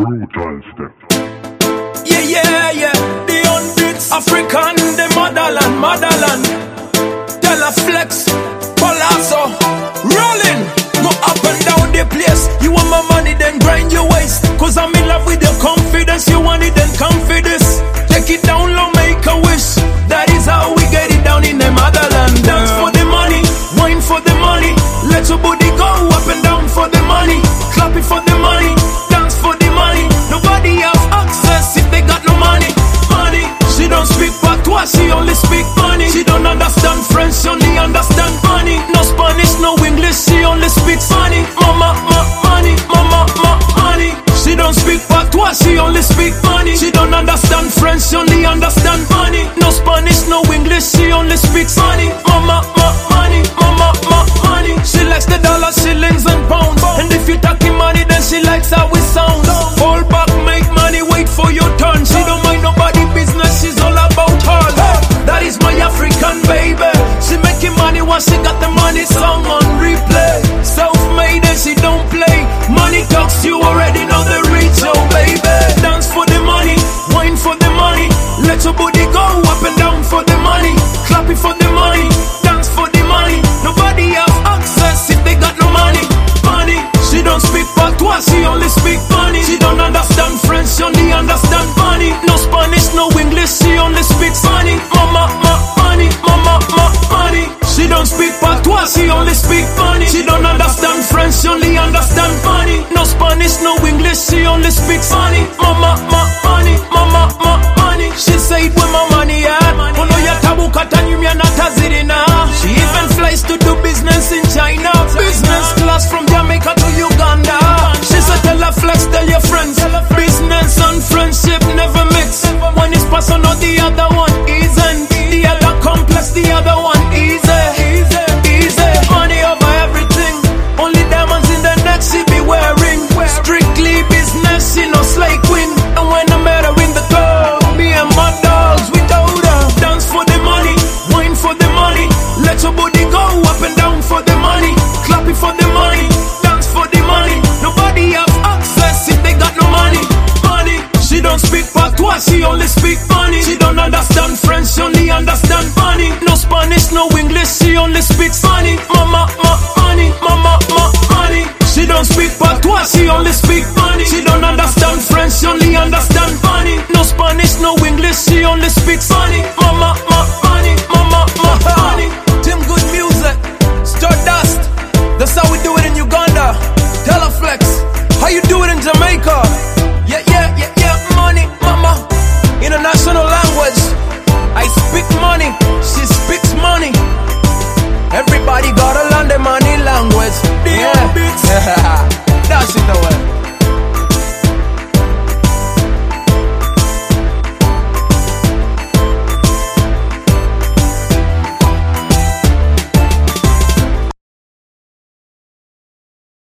Brutal step. Yeah. The unbeats African, the motherland. Tell a flex, Palazzo, rolling. Go up and down the place. You want my money, then grind your waist. Cause I'm in love with your confidence. You want it, then come for this. Take it down low, make a wish. That is how we get it down in the motherland. Dance for the money, wine for the money. Let your body go up and down for the money. Clap it for the money, dance for the money. Nobody have access if they got no money. Money, she don't speak patois, she only speak money. She don't understand French, she only understand money. No Spanish, no English, she only speaks money. Mama, money, money. She don't speak patois, she only speak money. She don't understand French, she only understand money. No Spanish, no English, she only speaks money. Mama, money, money. She likes the dollars, shillings and pounds. And if you talking money, then she likes how it sounds. Hold back, make money, wait for your turn. She don't mind nobody business, she's all about her. That is my African baby. She making money while she got the money, song on replay. Self-made and she don't play. Money talks, you already know the reach, oh baby. Dance for the money, wine for the money. Let your body go up and down for the money. Clap it for the money, dance for the money. Nobody have access if they got no money. Money, she don't speak patois, she only speak money. She don't understand French, she only understand money. No Spanish, no English, she only speaks money. Mama, money. She don't speak patois, she only speak money. She don't understand French, she only understand money. No Spanish, no English, she only speaks money. Mama, money. She said where my money at? Ono ya tabu katanyumya na tazirina. She even flies to do business in China. Business class from Jamaica to Uganda. She said tell her flex, tell your friends. Business and friendship never mix. One is personal, the other one isn't. The other complex, the other one easy. Money over everything. Only diamonds in the neck she be wearing. Strictly business, she no slay queen. And when I met her in the club, me and my dogs, we told her. Dance for the money, wine for the money. Let your body go up and down for the money. Clap it for the money, dance for the money. Nobody have access if they got no money. Money, she don't speak patois, she only speak money. She don't understand French, she only understand money. No Spanish, no English, she only speaks money. Mama, money. She don't speak patois, she only speak money. She don't understand French, she only understand money. No Spanish, no English, she only speaks money.